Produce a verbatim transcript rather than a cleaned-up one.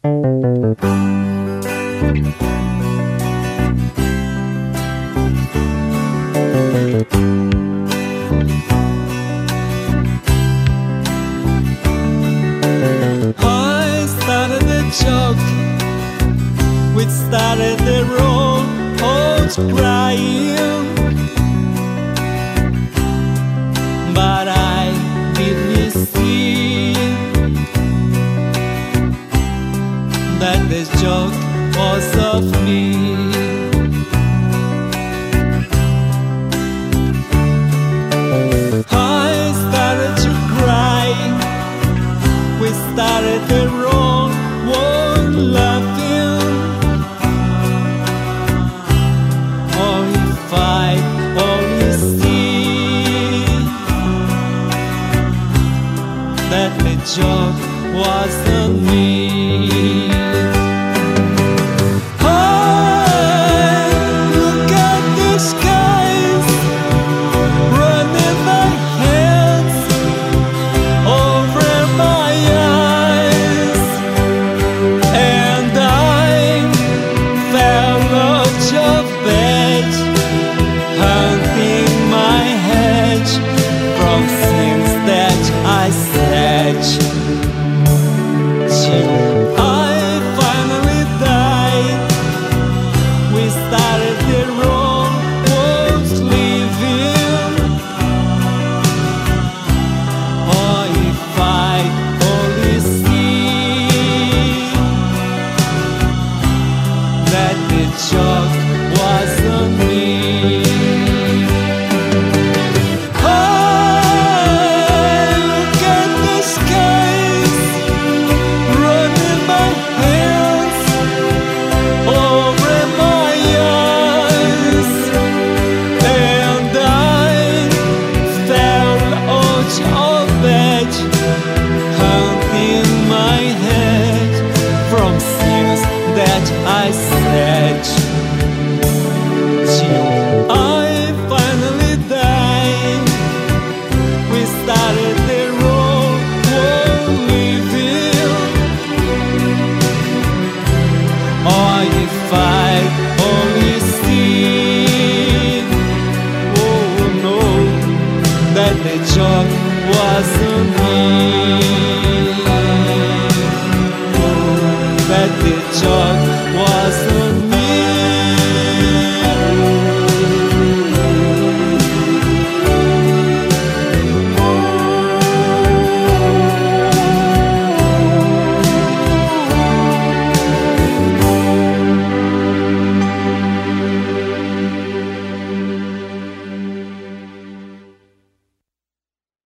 I started the joke, we started the road, both crying, but I didn't see that this joke was of me. I started to cry, we started the wrong one laughing. Oh, if I only see that the joke wasn't me. I said I finally died. We started the wrong words living. Oh, if I only see that the joke wasn't me. I said I finally died. We started the road we're living. Oh, if I only see, oh no, that the joke wasn't me. Oh, that the joke